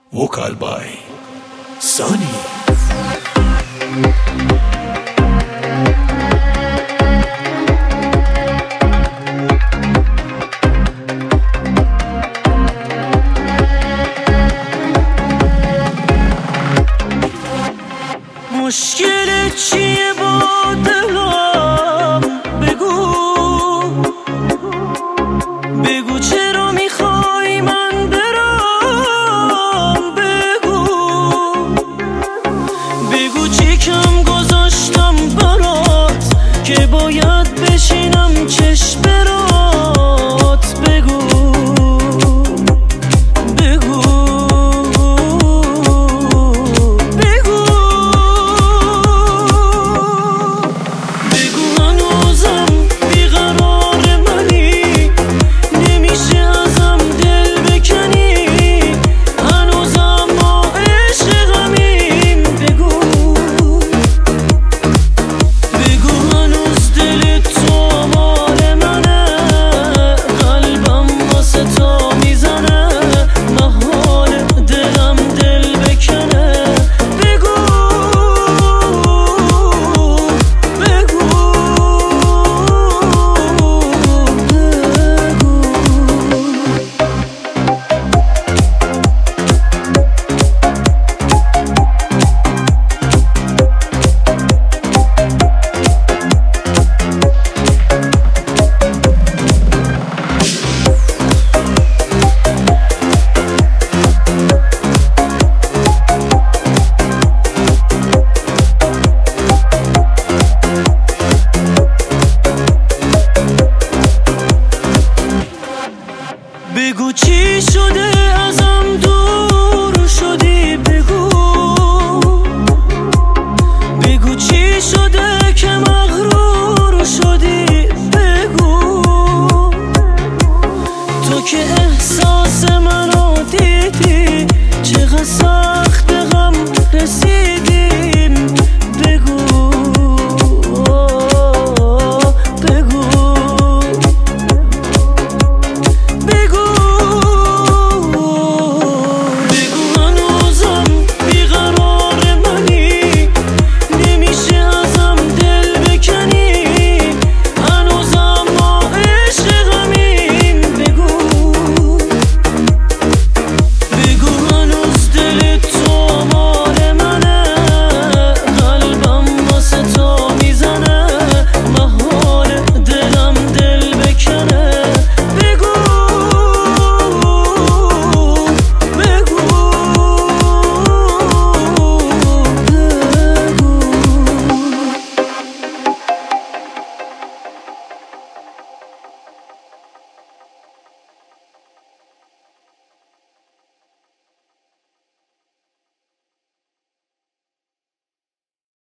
vocal by Sunny. مشکل چیه با دلم؟ بگو چرا میخوای من برم؟ بگو چی کم گذاشتم برات که باید بشینم چشم برات. بگو بگو چی شده ازم دور شدی؟ بگو چی شده که مغرور شدی؟ بگو تو که احساس منو دیدی چقدر سخت به غم رسیدیم. بگو